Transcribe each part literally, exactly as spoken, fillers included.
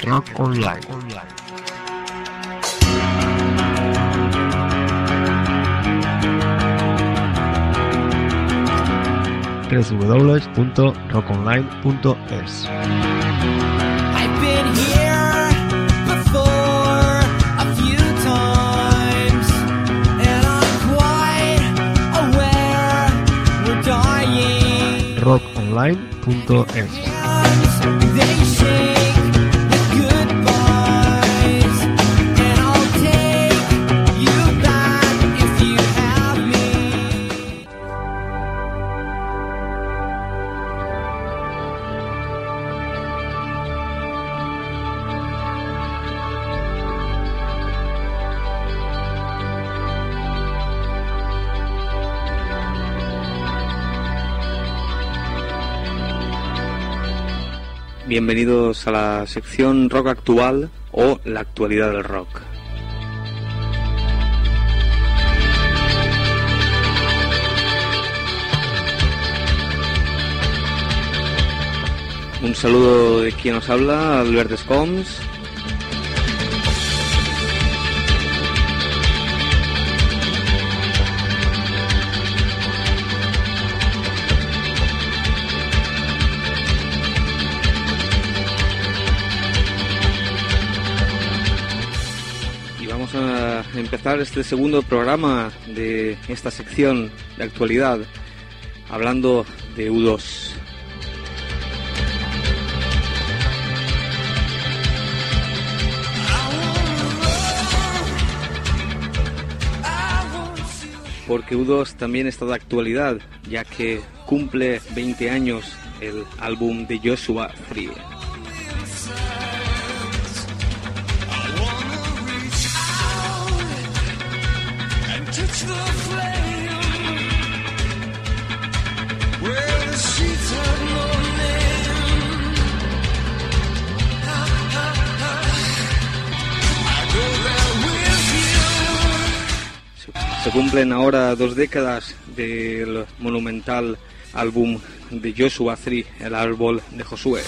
Rock Online. w w w punto rock online punto es. rock online punto es. Bienvenidos a la sección rock actual o la actualidad del rock. Un saludo de quien nos habla, Albert Escoms. A empezar este segundo programa de esta sección de actualidad hablando de U dos. Porque U dos también está de actualidad, ya que cumple veinte años el álbum de Joshua Tree. Se cumplen ahora dos décadas del monumental álbum de Joshua Tree, el árbol de Josué.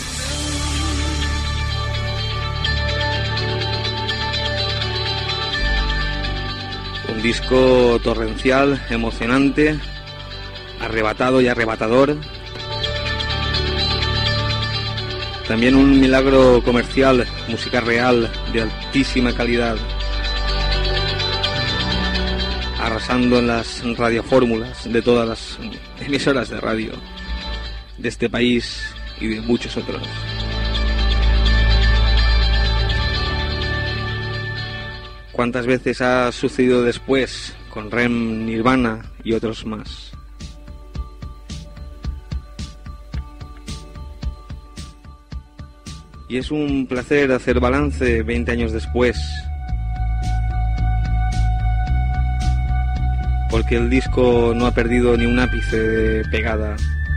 Un disco torrencial, emocionante, arrebatado y arrebatador. También un milagro comercial, música real de altísima calidad, arrasando en las radiofórmulas de todas las emisoras de radio de este país y de muchos otros. ¿Cuántas veces ha sucedido después con R E M, Nirvana y otros más? Y es un placer hacer balance veinte años después, porque el disco no ha perdido ni un ápice de pegada.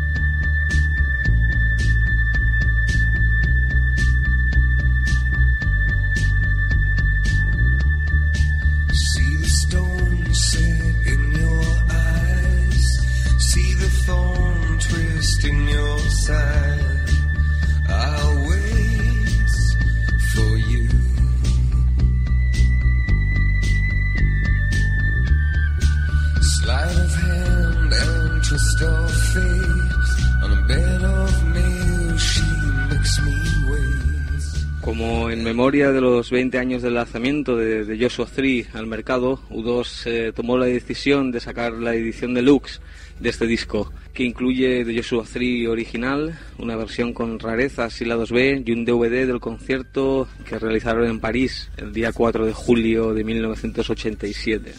Como en memoria de los veinte años del lanzamiento de, de Joshua Tree al mercado, U dos eh, tomó la decisión de sacar la edición deluxe de este disco, que incluye The Joshua Tree original, una versión con rarezas y lados B y un D V D del concierto que realizaron en París el día cuatro de julio de mil novecientos ochenta y siete.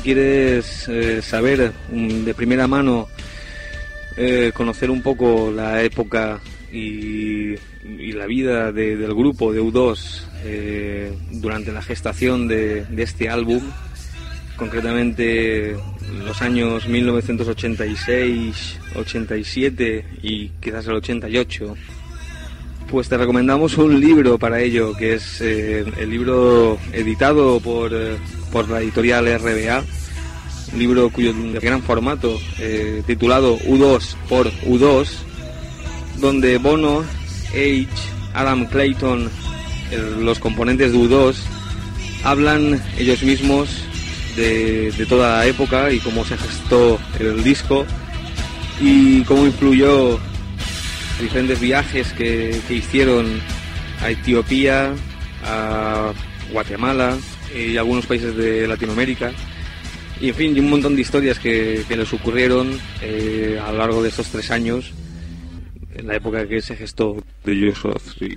quieres eh, saber um, de primera mano, eh, conocer un poco la época y, y la vida de, del grupo de U dos eh, durante la gestación de, de este álbum, concretamente los años mil novecientos ochenta y seis, ochenta y siete y quizás el ochenta y ocho, pues te recomendamos un libro para ello, que es eh, el libro editado por, eh, por la editorial R B A, un libro cuyo de gran formato, eh, titulado U dos por U dos, donde Bono, Age, Adam Clayton, el, los componentes de U dos, hablan ellos mismos de, de toda la época y cómo se gestó el disco y cómo influyó diferentes viajes que, que hicieron a Etiopía, a Guatemala y algunos países de Latinoamérica, y en fin, y un montón de historias que, que les ocurrieron eh, a lo largo de estos tres años, en la época que se gestó de Joshua Tree.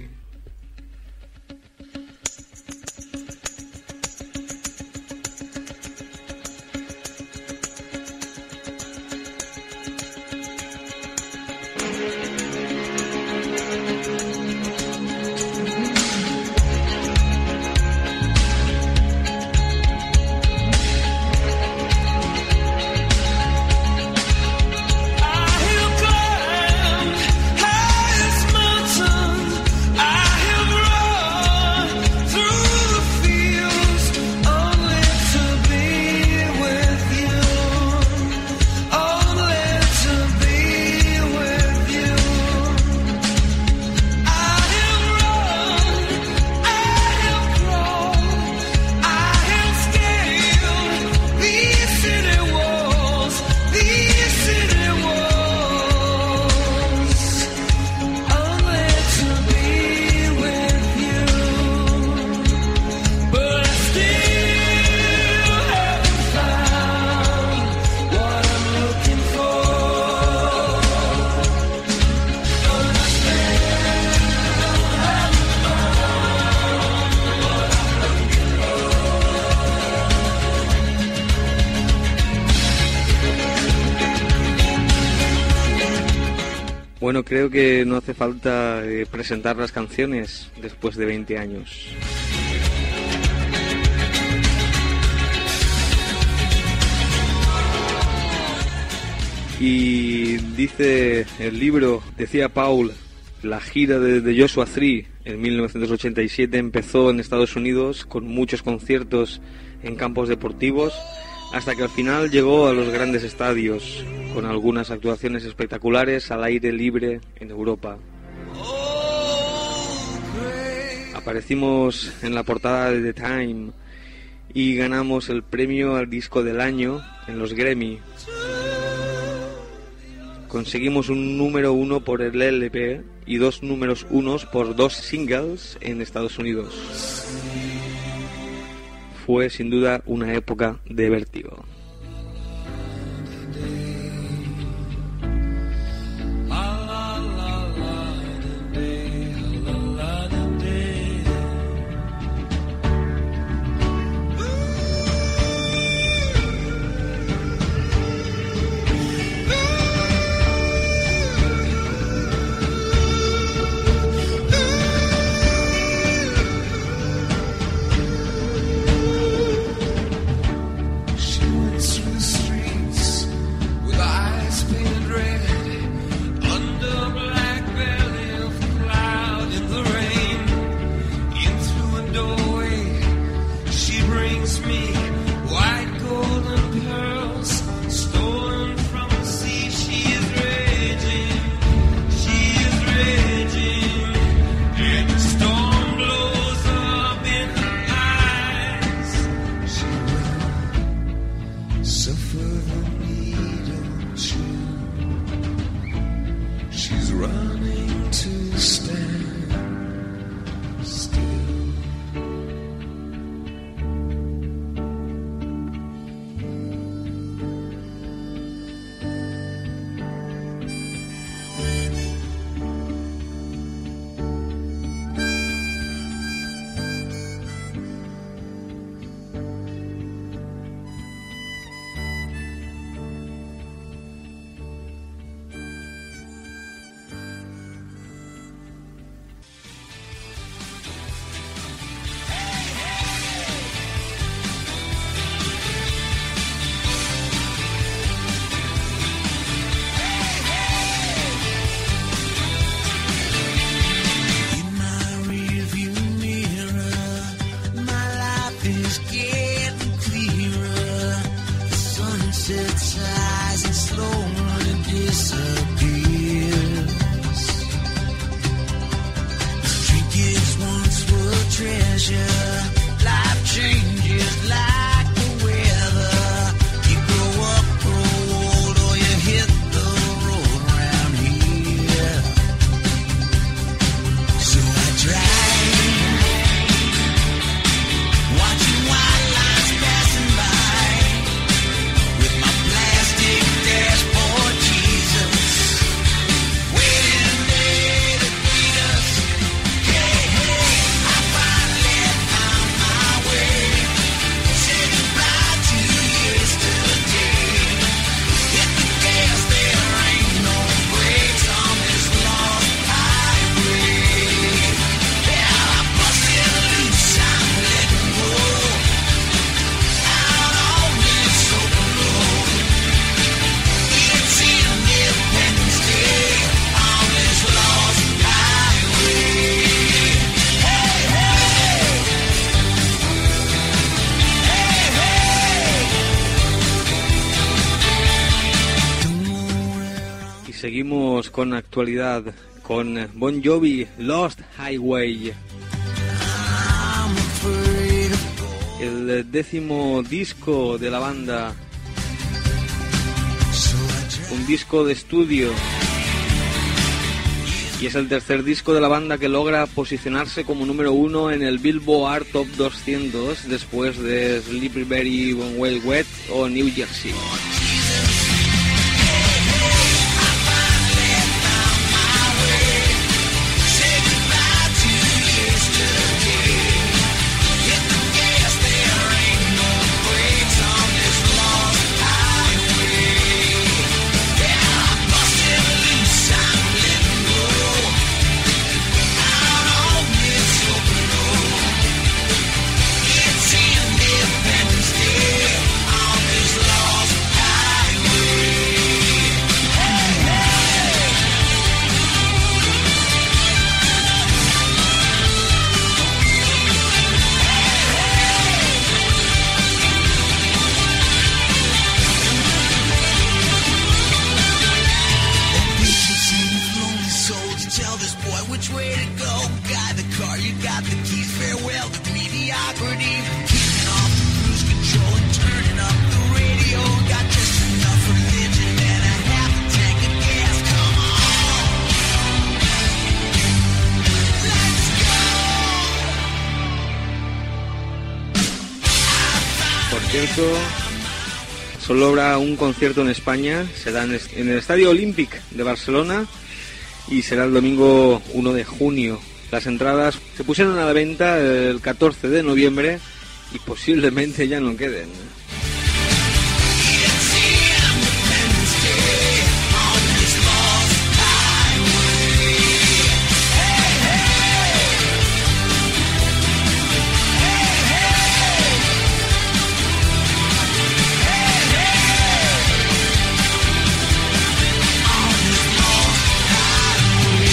Bueno, creo que no hace falta eh, presentar las canciones después de veinte años. Y dice el libro, decía Paul, la gira de, de Joshua Tree en mil novecientos ochenta y siete empezó en Estados Unidos con muchos conciertos en campos deportivos, hasta que al final llegó a los grandes estadios, con algunas actuaciones espectaculares al aire libre en Europa. Aparecimos en la portada de The Time y ganamos el premio al disco del año en los Grammy. Conseguimos un número uno por el L P y dos números unos por dos singles en Estados Unidos. Fue sin duda una época de vértigo. sighs and slowly disappears. The street kids once were a treasure. Life changes like the weather. You grow up, grow old, or you hit the road around here. So I drive, watching white lines passing by, with my plastic dashboard Jesus, waiting there to greet us. Hey, hey, I finally found my way. Said goodbye to yesterday. Hit the gas, there ain't no brakes on this lost highway. Yeah, I busted loose, I'm letting go out on this open road. It's Independence Day on this lost highway. Hey, hey, hey, hey. Y seguimos con actualidad, con Bon Jovi, Lost Highway, I'm afraid of going. el décimo disco de la banda, So I drive. un disco de estudio, y es el tercer disco de la banda que logra posicionarse como número uno en el Billboard Top doscientos después de Slippery When Well Wet o New Jersey. Say goodbye to yesterday. Hit the gas, there ain't no brakes on this lost highway. Yeah, I busted loose, I'm letting go out on this open road. It's Independence Day on this lost highway. Hey, hey. Patience in lonely souls, tell this boy which way to go. Guide the car, you got the keys. Farewell to mediocrity. Kicking off the cruise control and turning up the radio. Got just enough religion and a half a tank of gas. Come on, let's go. Por cierto, solo habrá un concierto en España, será en es- en el Estadio Olímpic de Barcelona y será el domingo uno de junio. Las entradas se pusieron a la venta el catorce de noviembre y posiblemente ya no queden. It's Independence Day on this lost highway. Hey, hey. Hey, hey. Hey, hey. On this lost highway.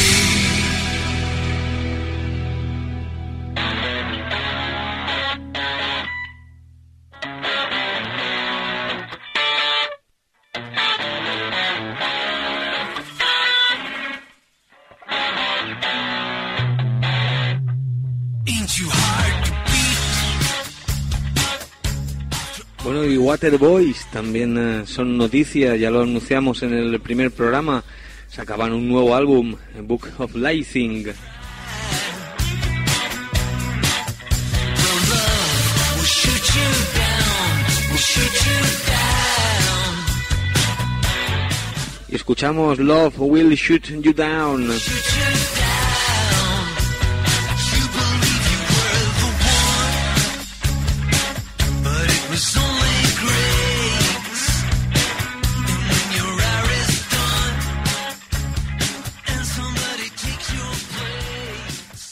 Ain't you hard to beat? Bueno, y Waterboys también eh, son noticias, ya lo anunciamos en el primer programa. Sacaban un nuevo álbum, Book of Lightning. The love will shoot you down, will shoot you down, Y escuchamos Love Will Shoot You Down. shoot you down. You believe you were the one, but it was only grace. And when your hour is done, and somebody takes your place.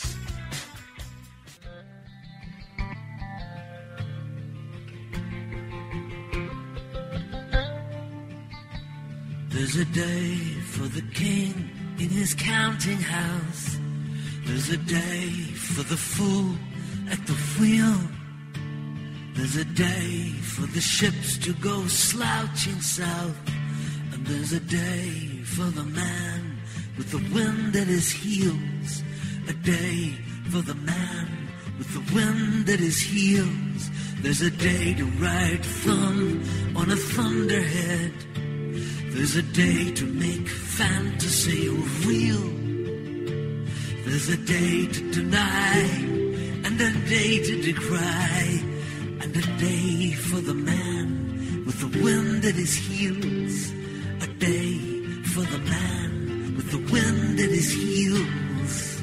There's a day for the king in his counting house. There's a day for the fool at the wheel. There's a day for the ships to go slouching south, and there's a day for the man with the wind at his heels, a day for the man with the wind at his heels. There's a day to ride thumb on a thunderhead. There's a day to make fantasy real. There's a day to deny and a day to decry, and a day for the man with the wind at his heels, a day for the man with the wind at his heels.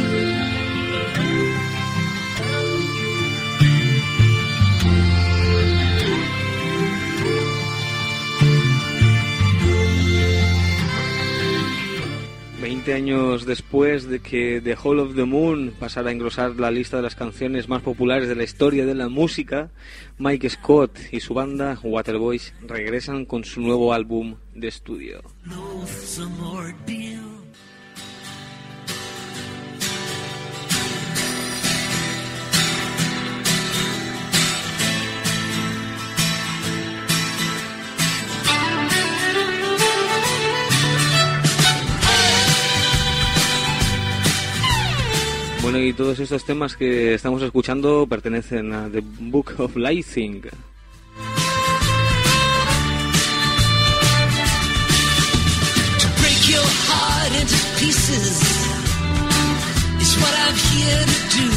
veinte años después de que The Hall of the Moon pasara a engrosar la lista de las canciones más populares de la historia de la música, Mike Scott y su banda Waterboys regresan con su nuevo álbum de estudio. Bueno, y todos estos temas que estamos escuchando pertenecen a The Book of Lightning. To break your heart into pieces is what I'm here to do.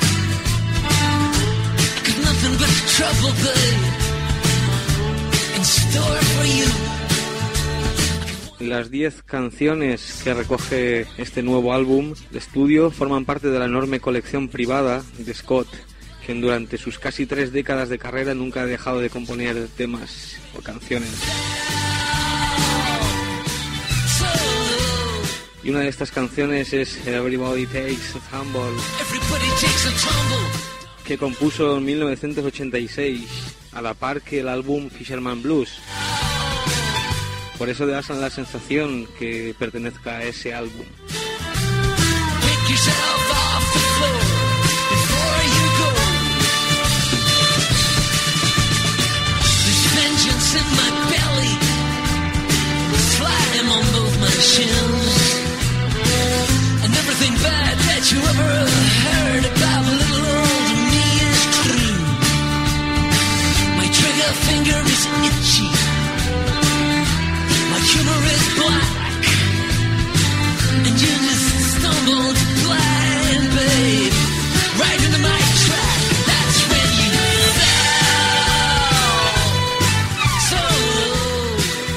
Got nothing but trouble, babe, in store for you. Las diez canciones que recoge este nuevo álbum de estudio forman parte de la enorme colección privada de Scott, quien durante sus casi tres décadas de carrera nunca ha dejado de componer temas o canciones. Y una de estas canciones es Everybody Takes a Tumble, que compuso en mil novecientos ochenta y seis, a la par que el álbum Fisherman Blues. Por eso da la sensación que pertenezca a ese álbum. Humor is black, and you just stumbled blind, babe, right into my track. That's when you fell so low.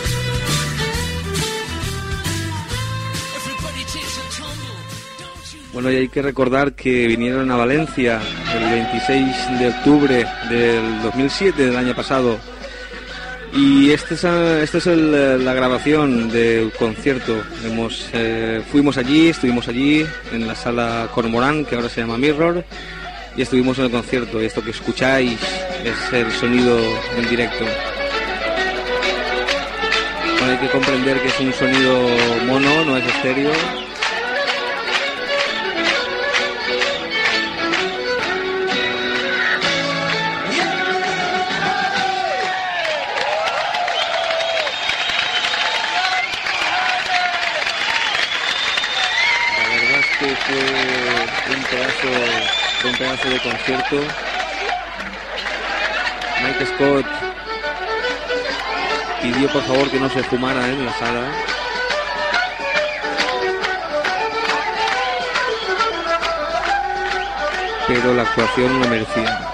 Everybody takes a tumble, don't you? Bueno, y hay que recordar que vinieron a Valencia el veintiséis de octubre del dos mil siete, del año pasado. Y esta es, este es el, la grabación del concierto. Hemos, eh, fuimos allí, estuvimos allí en la sala Cormorán, que ahora se llama Mirror, y estuvimos en el concierto. Y esto que escucháis es el sonido en directo. Bueno, hay que comprender que es un sonido mono, no es estéreo. Fue un pedazo, fue un pedazo de concierto. Mike Scott pidió por favor que no se fumara en la sala. Pero la actuación lo merecía.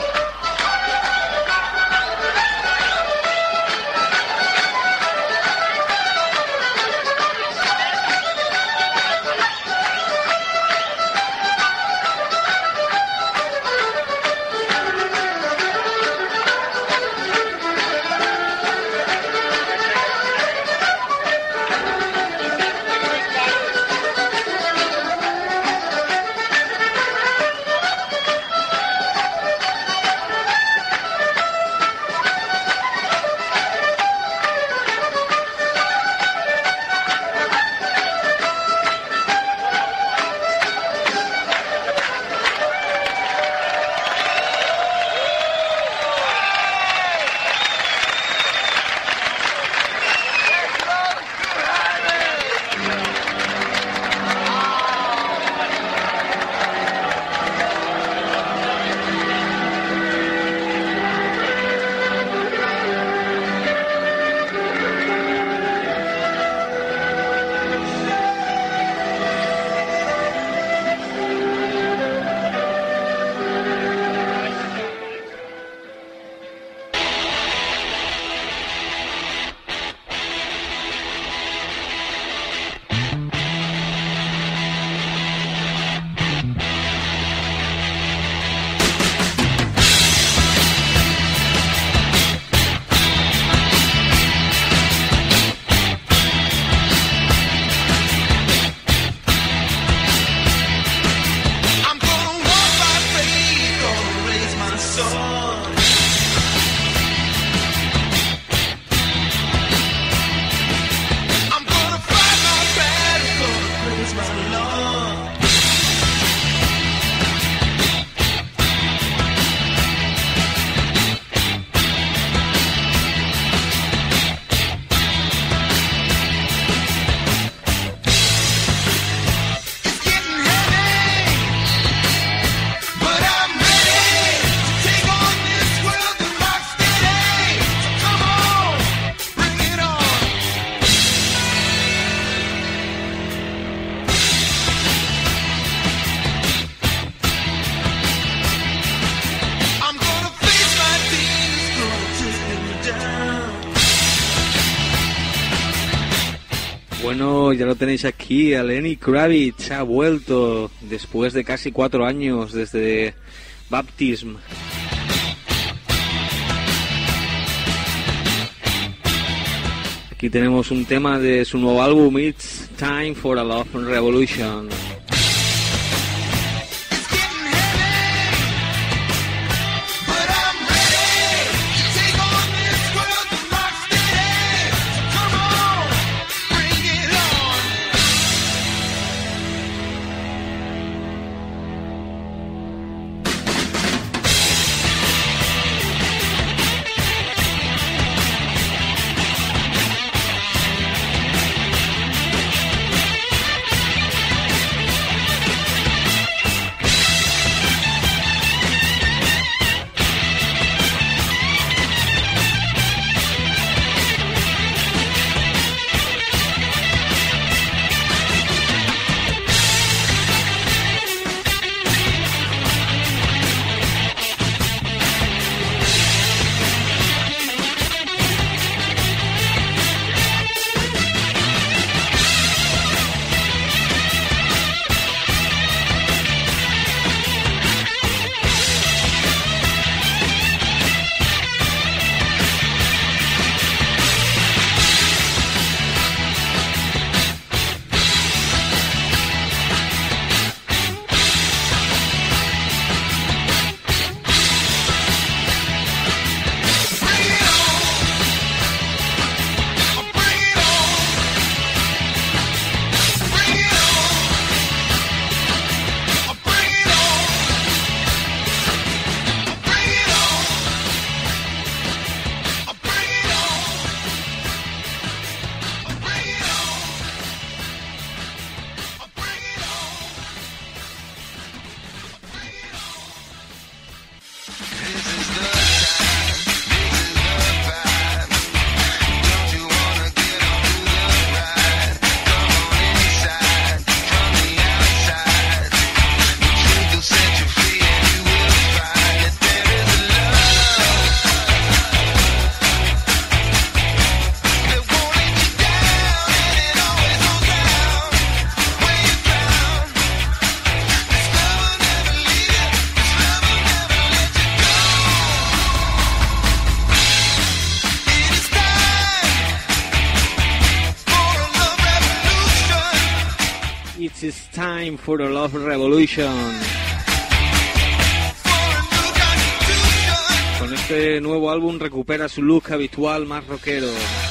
Bueno, ya lo tenéis aquí, a Lenny Kravitz ha vuelto después de casi cuatro años desde Baptism. Aquí tenemos un tema de su nuevo álbum, It's Time for a Love Revolution. It's Time for a Love Revolution. Con este nuevo álbum recupera su look habitual más rockero.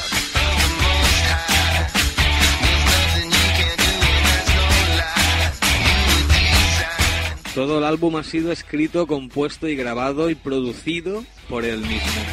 Todo el álbum ha sido escrito, compuesto y grabado y producido por él mismo.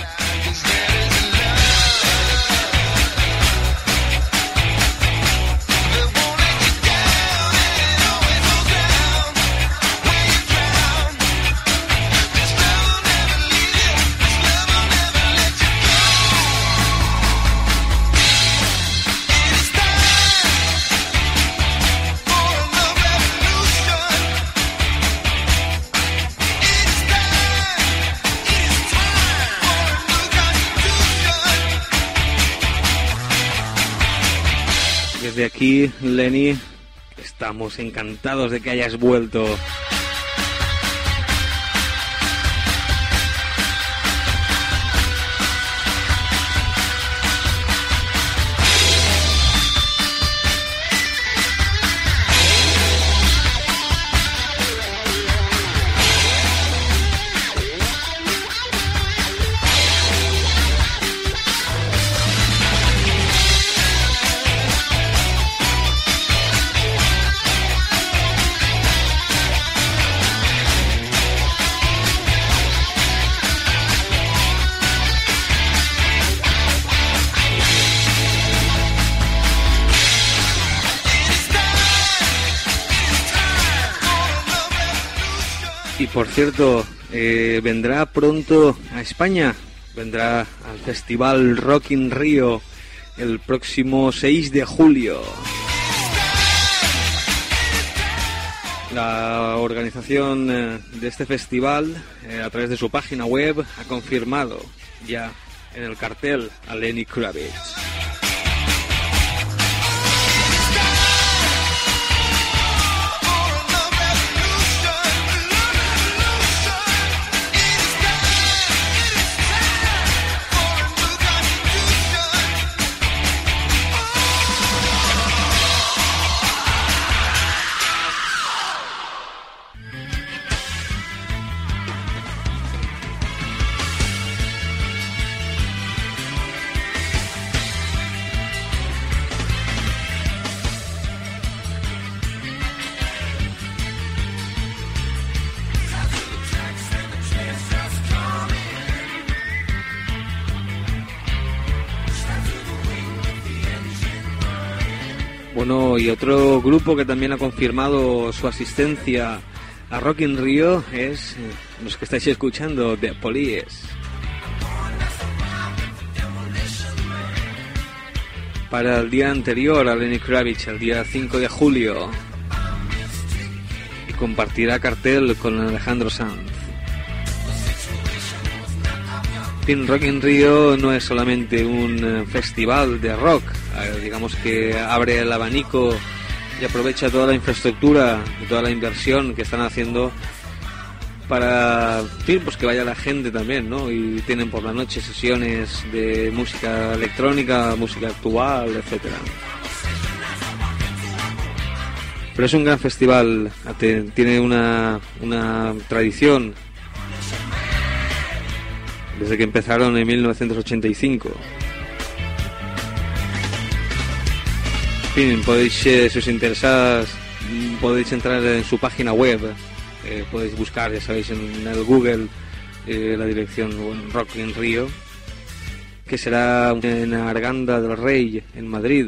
Desde aquí, Lenny, estamos encantados de que hayas vuelto. Y por cierto, eh, vendrá pronto a España, vendrá al Festival Rock in Rio el próximo seis de julio. La organización eh, de este festival, eh, a través de su página web, ha confirmado ya en el cartel a Lenny Kravitz. Bueno, y otro grupo que también ha confirmado su asistencia a Rock in Rio es los que estáis escuchando, The Police. Para el día anterior a Lenny Kravitz, el día cinco de julio, y compartirá cartel con Alejandro Sanz. En Rock in Rio no es solamente un festival de rock, eh, digamos que abre el abanico y aprovecha toda la infraestructura y toda la inversión que están haciendo para, sí, pues que vaya la gente también, ¿no? Y tienen por la noche sesiones de música electrónica, música actual, etcétera. Pero es un gran festival, tiene una, una tradición desde que empezaron en mil novecientos ochenta y cinco. En fin, podéis, eh, si os interesa, podéis entrar en su página web, eh, podéis buscar, ya sabéis, en el Google eh, la dirección Rock in Rio, que será en Arganda del Rey, en Madrid.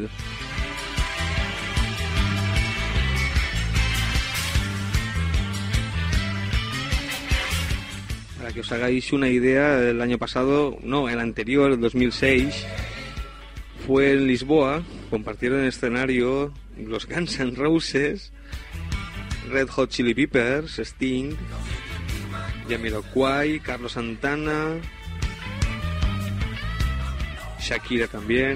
Para que os hagáis una idea, el año pasado, no, el anterior, el dos mil seis, fue en Lisboa, compartieron escenario los Guns N' Roses, Red Hot Chili Peppers, Sting, Jamiroquai, Carlos Santana, Shakira también,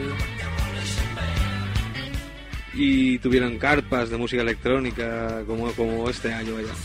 y tuvieron carpas de música electrónica como, como este año allá.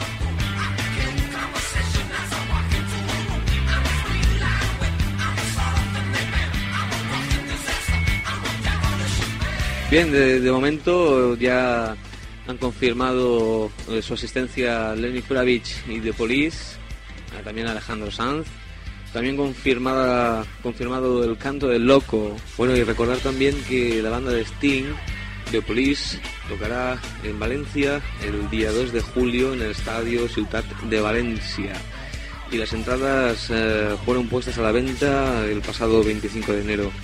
Bien, de, de momento ya han confirmado eh, su asistencia a Lenny Kravitz y The Police, eh, también Alejandro Sanz, también confirmada, confirmado el Canto del Loco. Bueno, y recordar también que la banda de Sting, The Police, tocará en Valencia el día dos de julio en el Estadio Ciutat de Valencia, y las entradas eh, fueron puestas a la venta el pasado veinticinco de enero.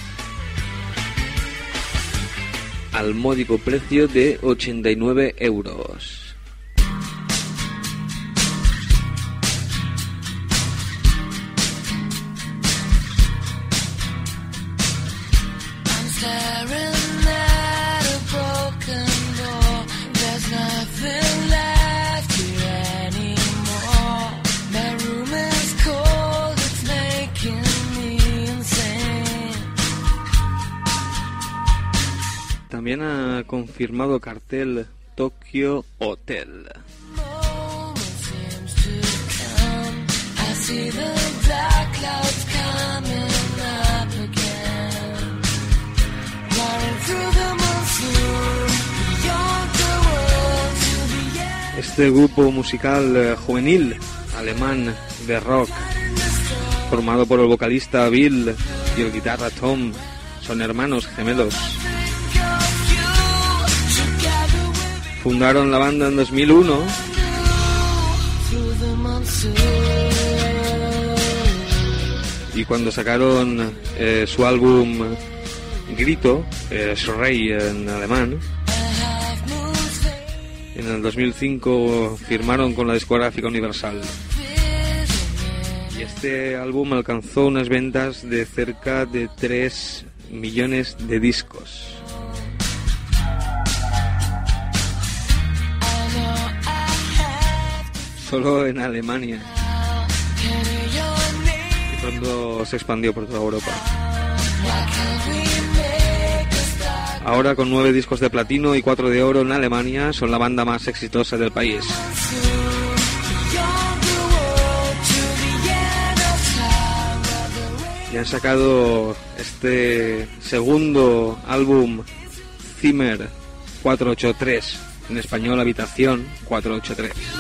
Al módico precio de ochenta y nueve euros. También ha confirmado cartel Tokyo Hotel. Este grupo musical eh, juvenil alemán de rock, formado por el vocalista Bill y el guitarra Tom, son hermanos gemelos. Fundaron la banda en dos mil uno y cuando sacaron eh, su álbum Grito, eh, Schrei en alemán, en el dos mil cinco firmaron con la discográfica Universal. Y este álbum alcanzó unas ventas de cerca de tres millones de discos. Solo en Alemania. Y pronto se expandió por toda Europa. Ahora, con nueve discos de platino y cuatro de oro en Alemania, son la banda más exitosa del país. Y han sacado este segundo álbum, Zimmer cuatrocientos ochenta y tres, en español Habitación cuatrocientos ochenta y tres.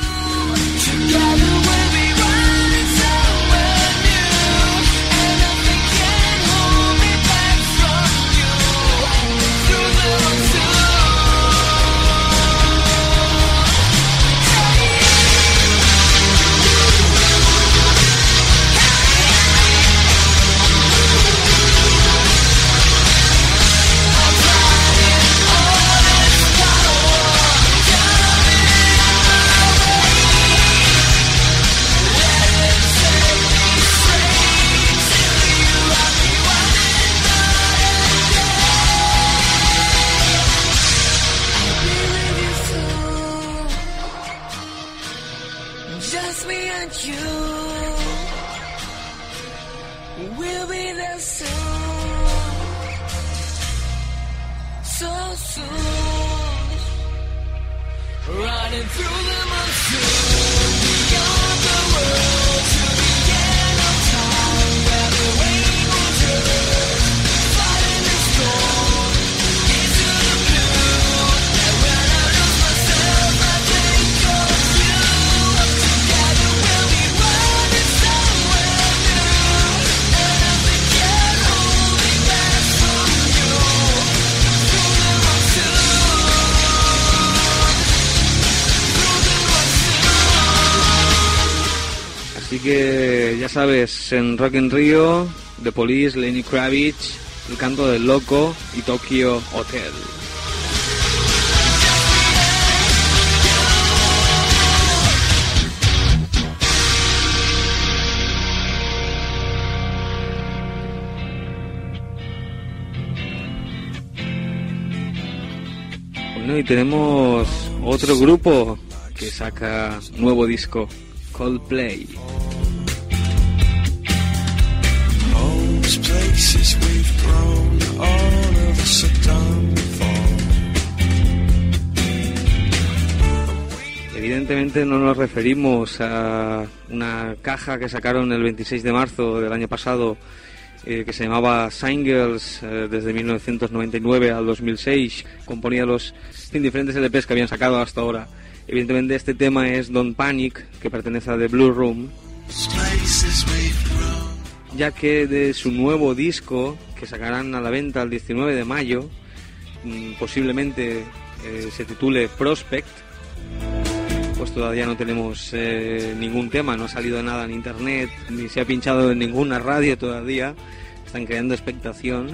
and you will be there soon, so soon, running through the monsoon, beyond the world to the end of time, where the rain will turn, fighting the storm, into the blue, and when I lose myself, I think of you, together we'll be running somewhere new, and I forget holding back from you, through the monsoon, through the monsoon. Así que ya sabes, en Rock in Rio, The Police, Lenny Kravitz, El Canto del Loco y Tokyo Hotel. Bueno, y tenemos otro grupo que saca nuevo disco, Coldplay. Homes, places we've grown, all of us are done for. Evidentemente no nos referimos a una caja que sacaron el veintiséis de marzo del año pasado, eh, que se llamaba Singles, eh, desde mil novecientos noventa y nueve al dos mil seis, componía los en diferentes L Pes que habían sacado hasta ahora. Evidentemente este tema es Don't Panic, que pertenece a The Blue Room, Places we've grown. ya que de su nuevo disco, que sacarán a la venta el diecinueve de mayo, mm, posiblemente eh, se titule Prospect, pues todavía no tenemos eh, ningún tema, no ha salido nada en internet, ni se ha pinchado en ninguna radio todavía, están creando expectación.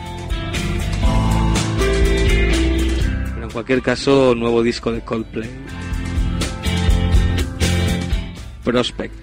Pero en cualquier caso, nuevo disco de Coldplay, Prospect.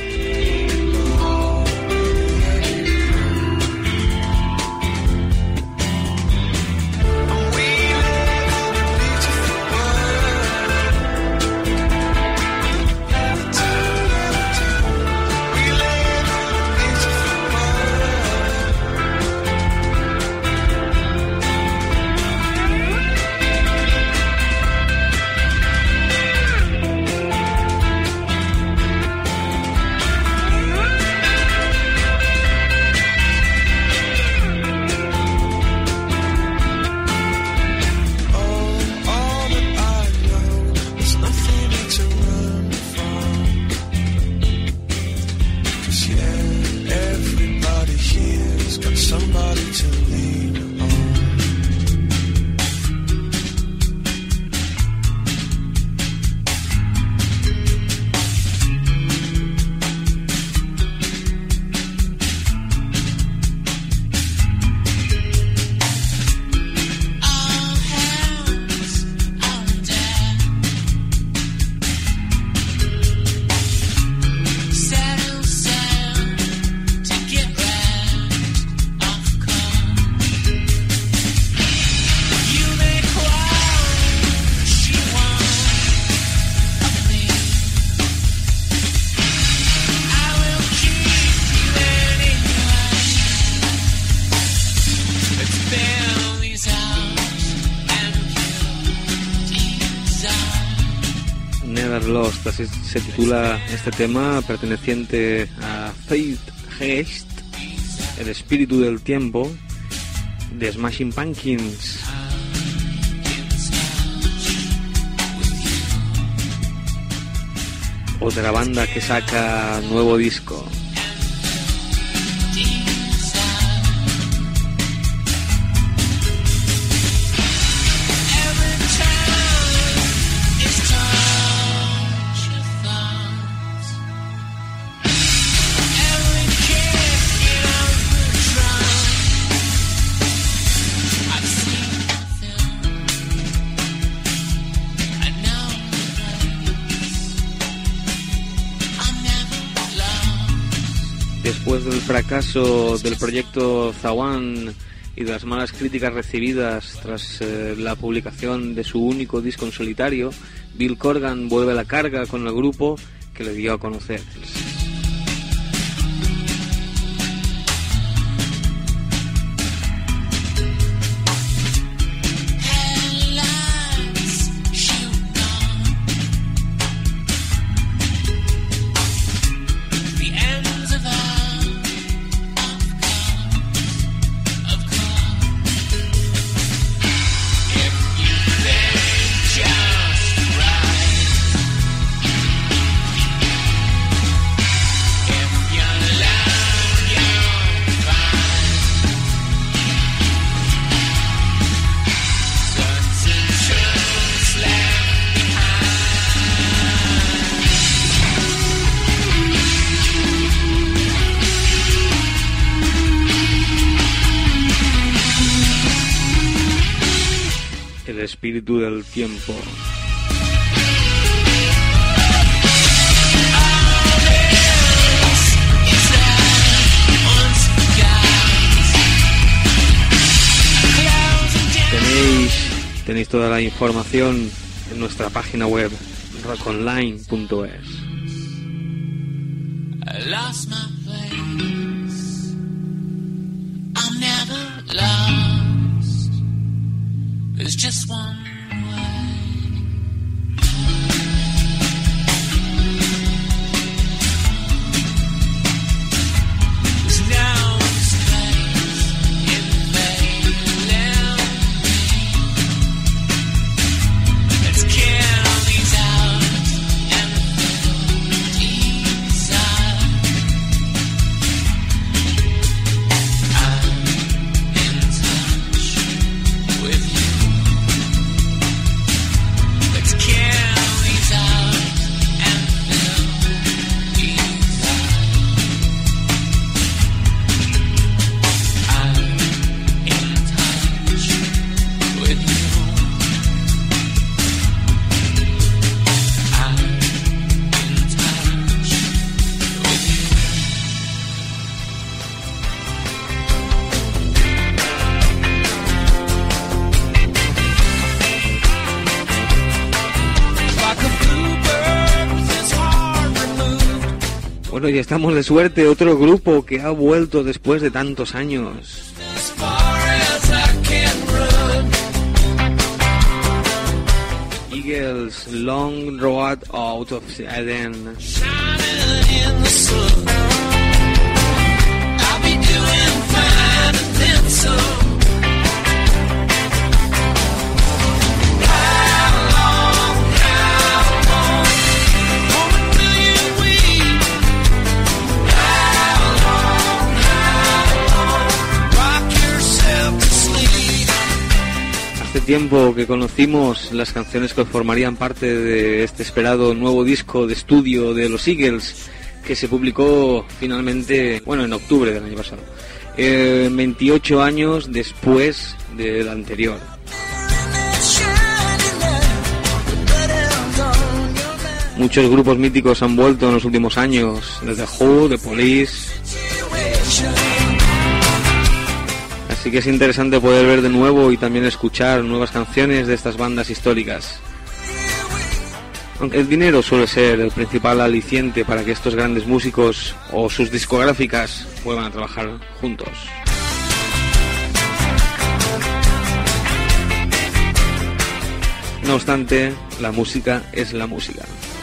Lost, así se titula este tema, perteneciente a Faith Heist, el espíritu del tiempo, de Smashing Pumpkins. Otra banda que saca nuevo disco. Después del fracaso del proyecto Zawan y de las malas críticas recibidas tras eh, la publicación de su único disco en solitario, Bill Corgan vuelve a la carga con el grupo, que le dio a conocer. El espíritu del tiempo. Tenéis, tenéis toda la información en nuestra página web rock online punto es. I lost my place. I'm never lost. There's just one way. 'Cause now this place in failing me. Let's kill these hours and fill desire. I'm in touch with you. Let's kill these hours and fill desire. I'm in touch with you. I'm in touch with you. Like a bluebird with its heart removed. Bueno, y estamos de suerte, otro grupo que ha vuelto después de tantos años. As far as I can run. Eagles, Long Road Out of Eden. Shining in the sun. I'll be doing fine and then some. How long, how long, woman, will you weep? How long, how long, rock yourself to sleep. Hace tiempo que conocimos las canciones que formarían parte de este esperado nuevo disco de estudio de los Eagles, que se publicó finalmente, bueno, en octubre del año pasado, eh, veintiocho años después del anterior. Muchos grupos míticos han vuelto en los últimos años, desde Who, The Police. Así que es interesante poder ver de nuevo y también escuchar nuevas canciones de estas bandas históricas. Aunque el dinero suele ser el principal aliciente para que estos grandes músicos o sus discográficas vuelvan a trabajar juntos. No obstante, la música es la música.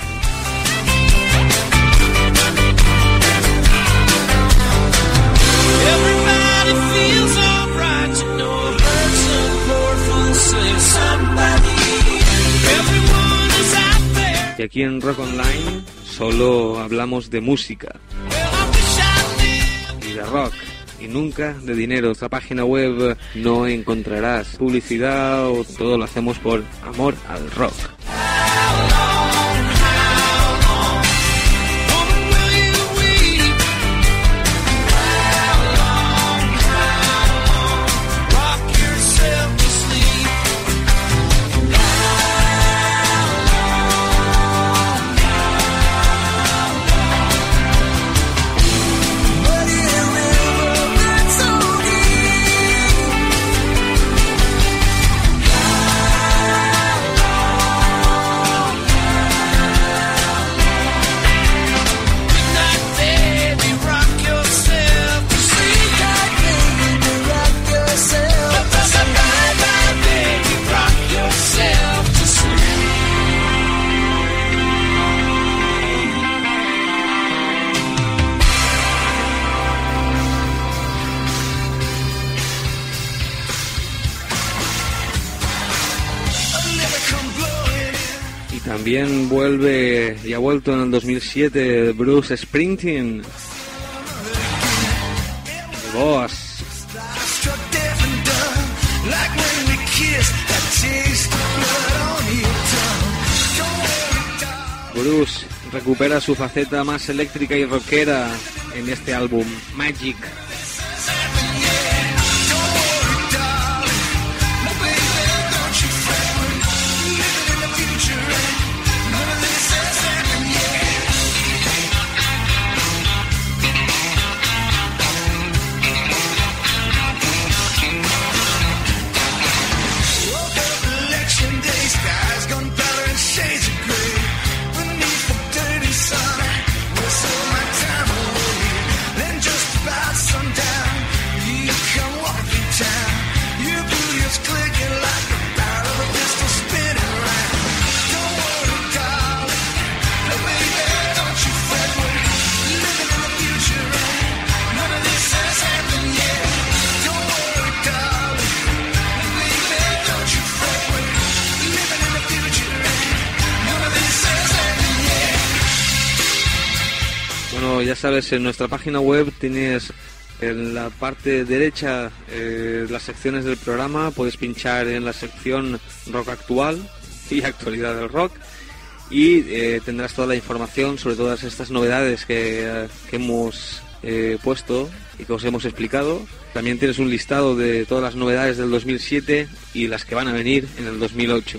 Everybody feels alright, you know a person powerful says somebody. Everyone is out there. Y aquí en Rock Online solo hablamos de música Well, I wish I did. y de rock y nunca de dinero. Nuestra página web no encontrarás publicidad o todo lo hacemos por amor al rock. How long, how long, woman, will you weep? How long, how long, rock yourself to sleep. Muddy river that's so deep. También vuelve y ha vuelto en el dos mil siete Bruce Springsteen. The Boss. Bruce recupera su faceta más eléctrica y rockera en este álbum, Magic. Ya sabes, en nuestra página web tienes en la parte derecha eh, las secciones del programa. Puedes pinchar en la sección Rock Actual y Actualidad del Rock y eh, tendrás toda la información sobre todas estas novedades que, eh, que hemos eh, puesto y que os hemos explicado. También tienes un listado de todas las novedades del dos mil siete y las que van a venir en el dos mil ocho.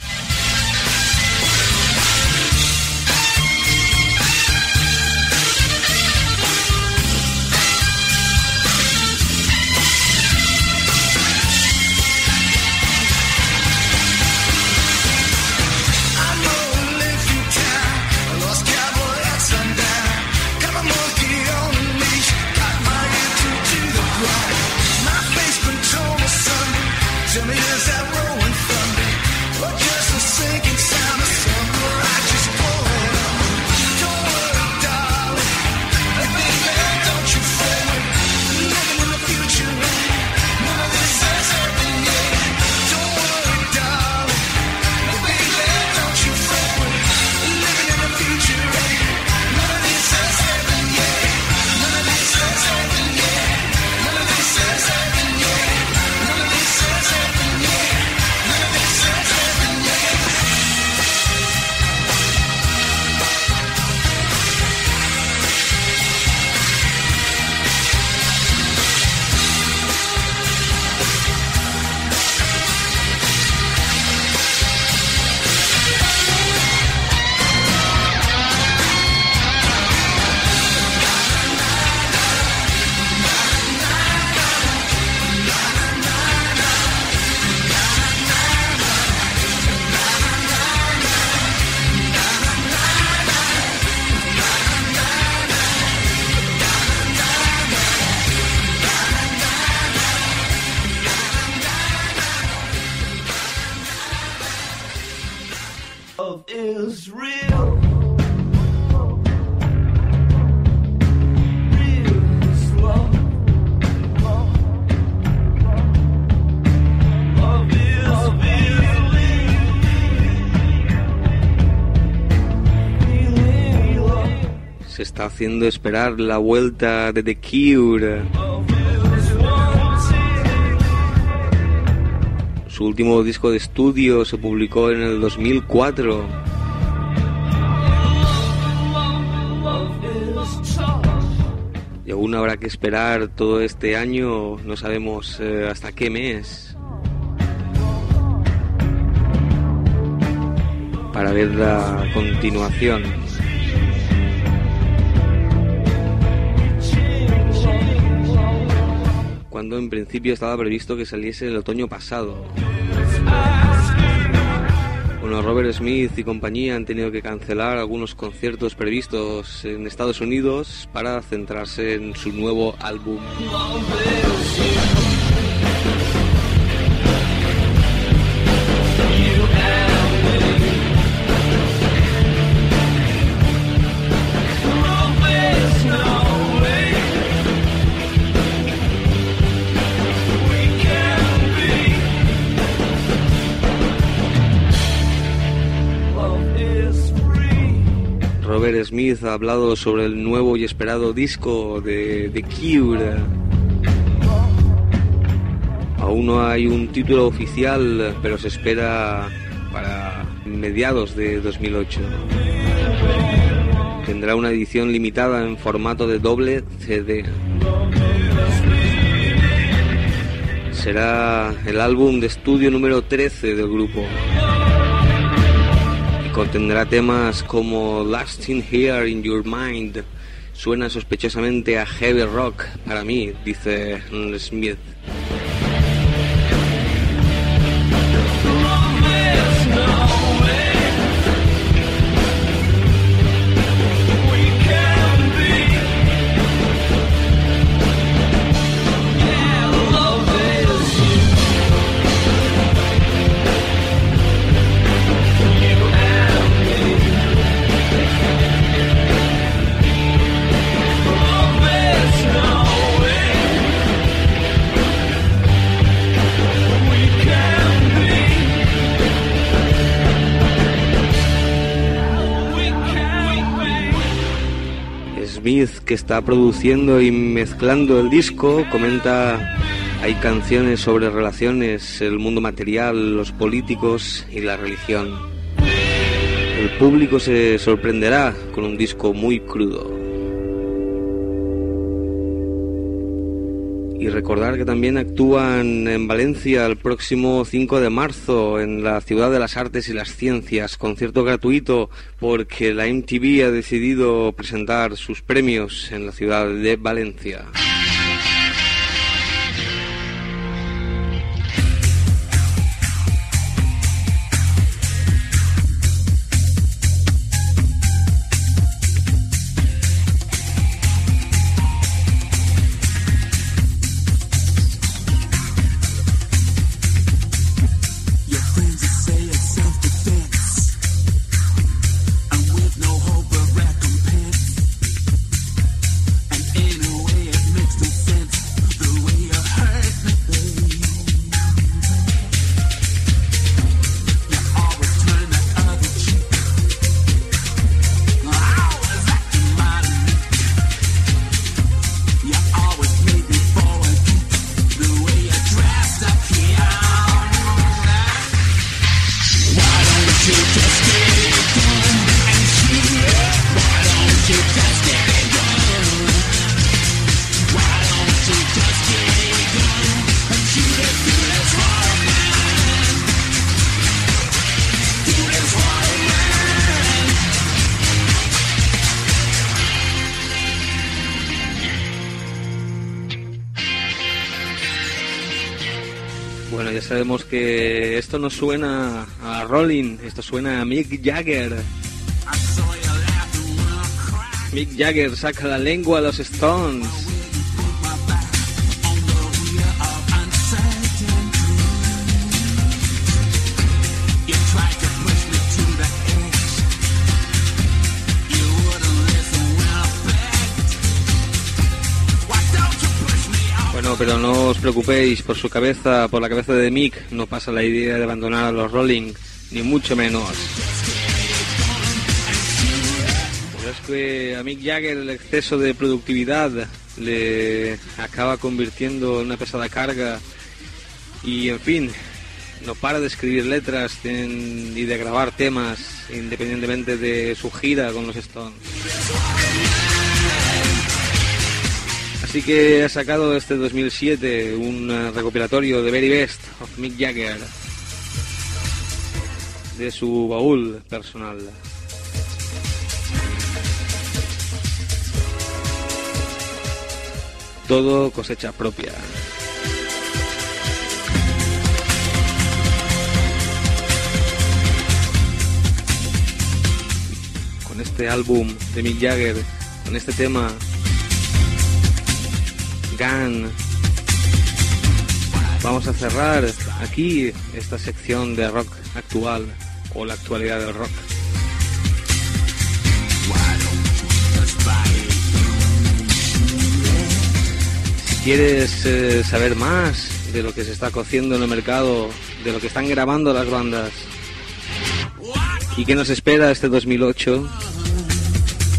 Is real. Se está haciendo esperar la vuelta de The Cure. Su último disco de estudio se publicó en el dos mil cuatro. Y aún habrá que esperar todo este año, no sabemos eh, hasta qué mes, para ver la continuación. Cuando en principio estaba previsto que saliese el otoño pasado. Bueno, Robert Smith y compañía han tenido que cancelar algunos conciertos previstos en Estados Unidos para centrarse en su nuevo álbum. Love Robert Smith ha hablado sobre el nuevo y esperado disco de The Cure. Aún no hay un título oficial, pero se espera para mediados de dos mil ocho. Tendrá una edición limitada en formato de doble C D. Será el álbum de estudio número trece del grupo. Y contendrá temas como Lasting Here in Your Mind. Suena sospechosamente a heavy rock para mí, dice Smith. Smith, que está produciendo y mezclando el disco, comenta: hay canciones sobre relaciones, el mundo material, los políticos y la religión. El público se sorprenderá con un disco muy crudo. Y recordar que también actúan en Valencia el próximo cinco de marzo en la Ciudad de las Artes y las Ciencias, concierto gratuito porque la M T V ha decidido presentar sus premios en la ciudad de Valencia. Bueno, ya sabemos que esto no suena a Rolling, esto suena a Mick Jagger. Mick Jagger saca la lengua a los Stones. Bueno, pero no os preocupéis, por su cabeza, por la cabeza de Mick, no pasa la idea de abandonar a los Rolling, ni mucho menos. Pero es que a Mick Jagger el exceso de productividad le acaba convirtiendo en una pesada carga y, en fin, no para de escribir letras y de grabar temas independientemente de su gira con los Stones. Así que ha sacado este dos mil siete un recopilatorio de Very Best of Mick Jagger de su baúl personal. Todo cosecha propia. Con este álbum de Mick Jagger, con este tema Gun, vamos a cerrar aquí esta sección de rock actual o la actualidad del rock. Si quieres eh, saber más de lo que se está cociendo en el mercado, de lo que están grabando las bandas y qué nos espera este dos mil ocho,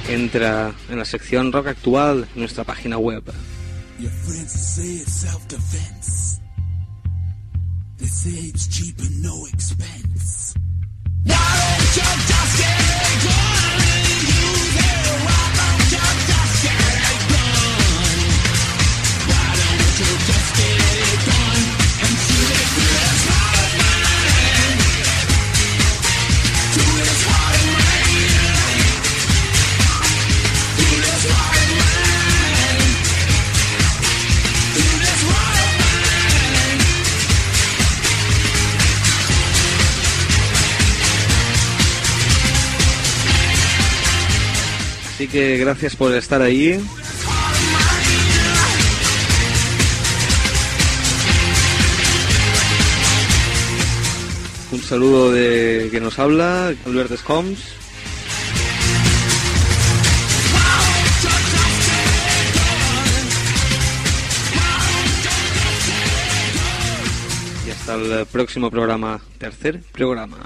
entra en la sección Rock Actual en nuestra página web. Your friends say it's self-defense. They say it's cheap and no expense. Why don't you just get it done and use it? Why don't you just get it done? Why don't you just get it done and shoot it through his heart of mine? Through his heart of mine. Through his heart of mine. Through his heart of mine. Así que gracias por estar ahí. Un saludo de que nos habla, Albert Escoms. Y hasta el próximo programa, tercer programa.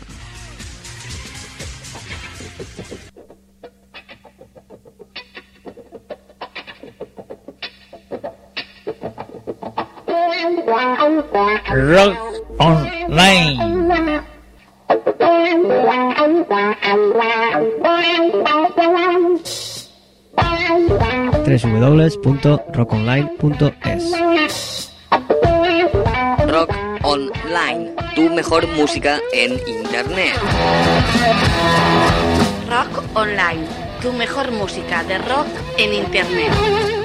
Rock Online. w w w punto rock online punto es. Rock Online, tu mejor música en internet. Rock Online, tu mejor música de rock en internet.